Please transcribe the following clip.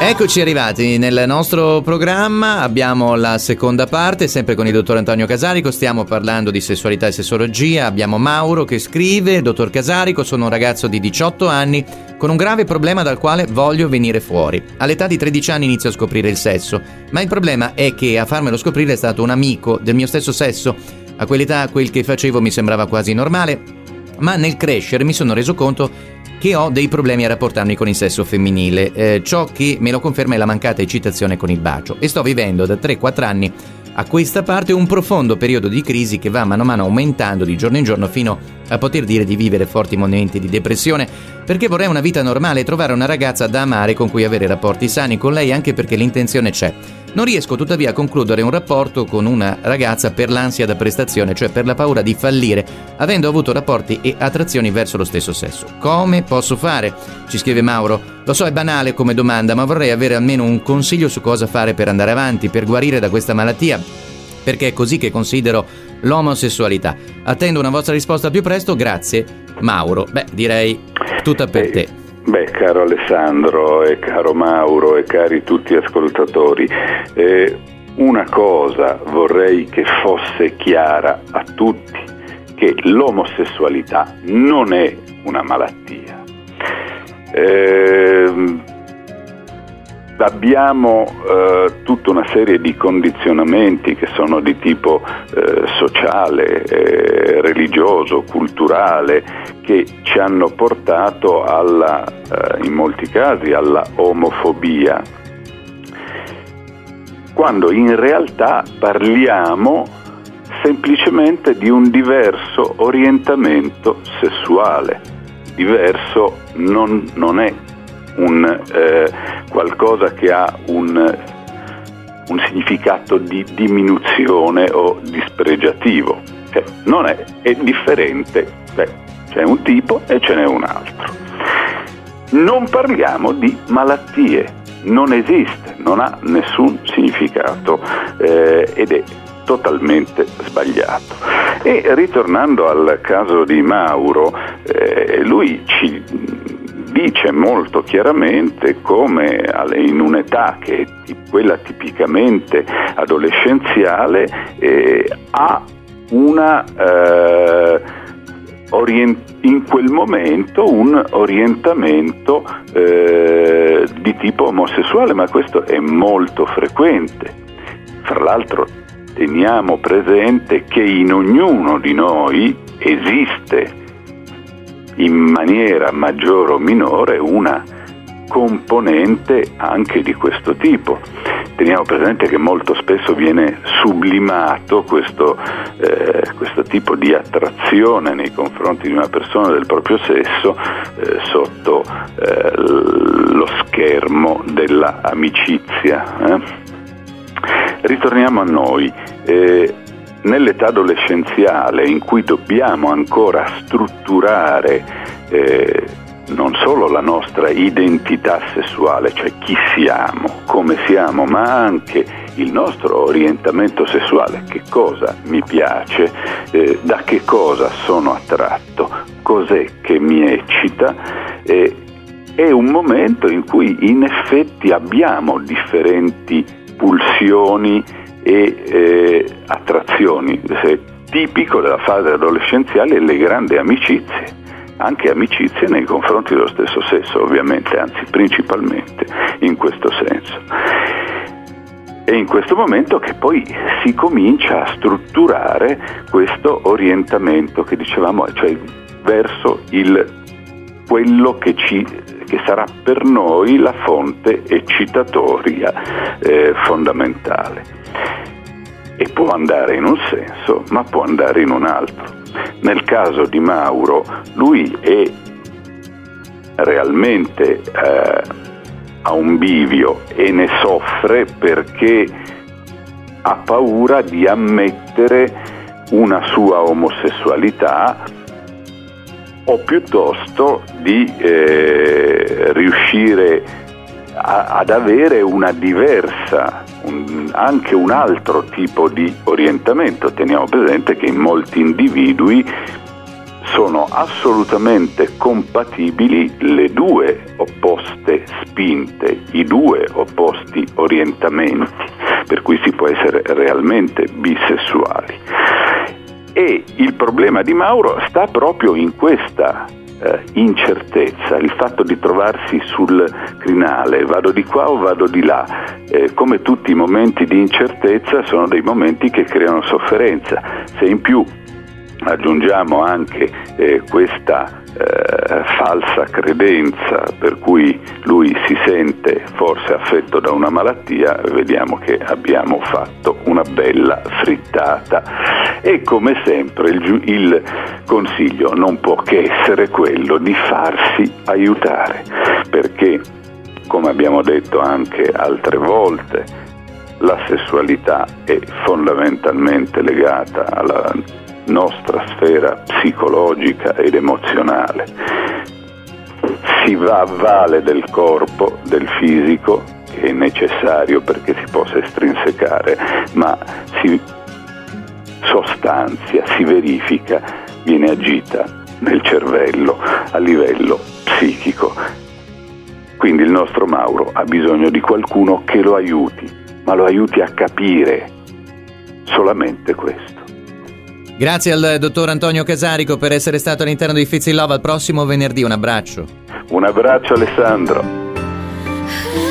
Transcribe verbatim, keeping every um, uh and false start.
Eccoci arrivati nel nostro programma, abbiamo la seconda parte, sempre con il dottor Antonio Casarico, stiamo parlando di sessualità e sessologia, abbiamo Mauro che scrive: dottor Casarico, sono un ragazzo di diciotto anni con un grave problema dal quale voglio venire fuori. All'età di tredici anni inizio a scoprire il sesso, ma il problema è che a farmelo scoprire è stato un amico del mio stesso sesso. A quell'età quel che facevo mi sembrava quasi normale, ma nel crescere mi sono reso conto che ho dei problemi a rapportarmi con il sesso femminile. Eh, ciò che me lo conferma è la mancata eccitazione con il bacio, e sto vivendo da tre quattro anni a questa parte un profondo periodo di crisi che va mano a mano aumentando di giorno in giorno fino a poter dire di vivere forti momenti di depressione, perché vorrei una vita normale e trovare una ragazza da amare con cui avere rapporti sani con lei, anche perché l'intenzione c'è. Non riesco tuttavia a concludere un rapporto con una ragazza per l'ansia da prestazione, cioè per la paura di fallire, avendo avuto rapporti e attrazioni verso lo stesso sesso. Come posso fare? Ci scrive Mauro. Lo so, è banale come domanda, ma vorrei avere almeno un consiglio su cosa fare per andare avanti, per guarire da questa malattia, perché è così che considero l'omosessualità. Attendo una vostra risposta più presto, grazie Mauro. Beh, direi tutta per te. Beh, caro Alessandro e caro Mauro e cari tutti ascoltatori, eh, una cosa vorrei che fosse chiara a tutti, che l'omosessualità non è una malattia. Eh, abbiamo eh, tutta una serie di condizionamenti che sono di tipo eh, sociale, eh, religioso, culturale, che ci hanno portato alla, eh, in molti casi, alla omofobia, quando in realtà parliamo semplicemente di un diverso orientamento sessuale. Diverso non, non è un eh, qualcosa che ha un, un significato di diminuzione o dispregiativo, cioè, non è, è differente. Beh, c'è un tipo e ce n'è un altro. Non parliamo di malattie, non esiste, non ha nessun significato eh, ed è totalmente sbagliato. E ritornando al caso di Mauro, eh, lui ci dice molto chiaramente come in un'età che è quella tipicamente adolescenziale eh, ha una eh, orient- in quel momento un orientamento eh, di tipo omosessuale, ma questo è molto frequente. Fra l'altro teniamo presente che in ognuno di noi esiste in maniera maggiore o minore una componente anche di questo tipo. Teniamo presente che molto spesso viene sublimato questo, eh, questo tipo di attrazione nei confronti di una persona del proprio sesso eh, sotto eh, lo schermo della amicizia. Eh? Ritorniamo a noi. Eh, Nell'età adolescenziale, in cui dobbiamo ancora strutturare eh, non solo la nostra identità sessuale, cioè chi siamo, come siamo, ma anche il nostro orientamento sessuale, che cosa mi piace, eh, da che cosa sono attratto, cos'è che mi eccita, eh, è un momento in cui in effetti abbiamo differenti pulsioni e eh, attrazioni. È tipico della fase adolescenziale le grandi amicizie, anche amicizie nei confronti dello stesso sesso, ovviamente, anzi principalmente in questo senso. È in questo momento che poi si comincia a strutturare questo orientamento che dicevamo, cioè verso il quello che ci che sarà per noi la fonte eccitatoria eh, fondamentale. E può andare in un senso, ma può andare in un altro. Nel caso di Mauro, lui è realmente eh, a un bivio e ne soffre perché ha paura di ammettere una sua omosessualità, o piuttosto di eh, riuscire a, ad avere una diversa, un, anche un altro tipo di orientamento. Teniamo presente che in molti individui sono assolutamente compatibili le due opposte spinte, i due opposti orientamenti, per cui si può essere realmente bisessuali. E il problema di Mauro sta proprio in questa eh, incertezza, il fatto di trovarsi sul crinale, vado di qua o vado di là. Eh, come tutti i momenti di incertezza sono dei momenti che creano sofferenza. Se in più aggiungiamo anche eh, questa eh, falsa credenza per cui lui si sente forse affetto da una malattia, vediamo che abbiamo fatto una bella frittata. E come sempre il, il consiglio non può che essere quello di farsi aiutare, perché, come abbiamo detto anche altre volte, la sessualità è fondamentalmente legata alla nostra sfera psicologica ed emozionale. Si va a valle del corpo, del fisico, che è necessario perché si possa estrinsecare, ma si sostanzia, si verifica, viene agita nel cervello a livello psichico. Quindi il nostro Mauro ha bisogno di qualcuno che lo aiuti, ma lo aiuti a capire solamente questo. Grazie al dottor Antonio Casarico per essere stato all'interno di Fizz in Love. Al prossimo venerdì, un abbraccio. Un abbraccio Alessandro.